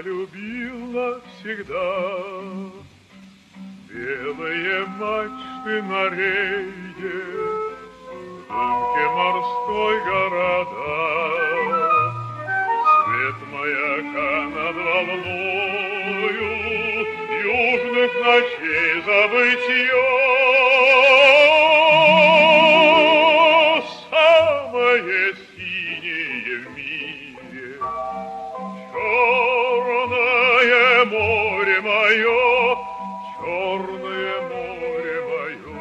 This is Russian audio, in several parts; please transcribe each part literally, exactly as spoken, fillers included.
любил навсегда. Белые мачты на рейде, в дымке морской города, свет маяка над волною южных ночей забытье. Самое синее в мире, черное море мое, черное море мое.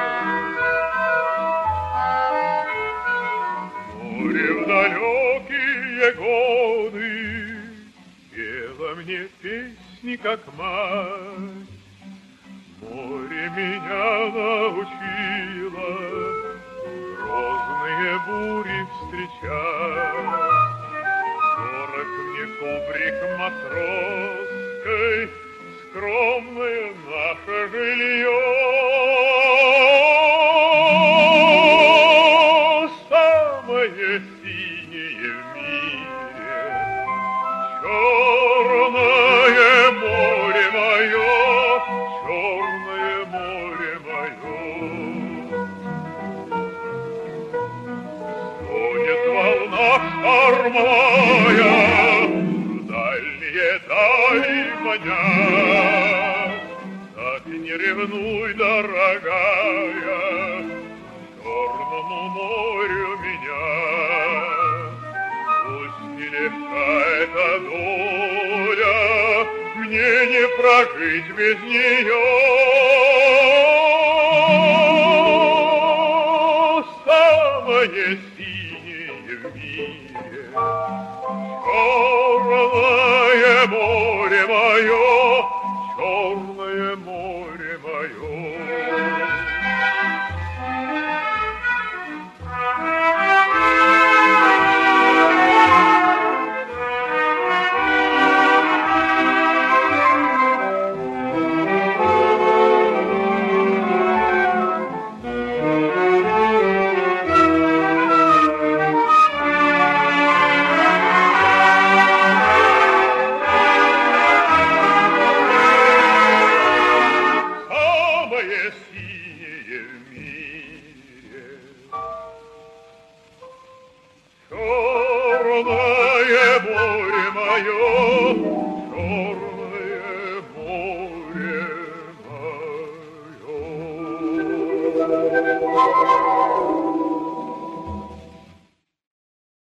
Море в далекие годы пело мне песни, как мать. Море меня научило грозные бури встречать. Дорог мне кубрик матросской, скромное наше жилье. Самое синее в мире, черное море мое, черное море мое. Стонет волна штормовая, дальние дали маня. Так не ревнуй, дорогая, черному морю меня. Пусть нелегка эта доля, мне не прожить без нее. Самое синее в мире, черное море мое, черное море мое. Самое синее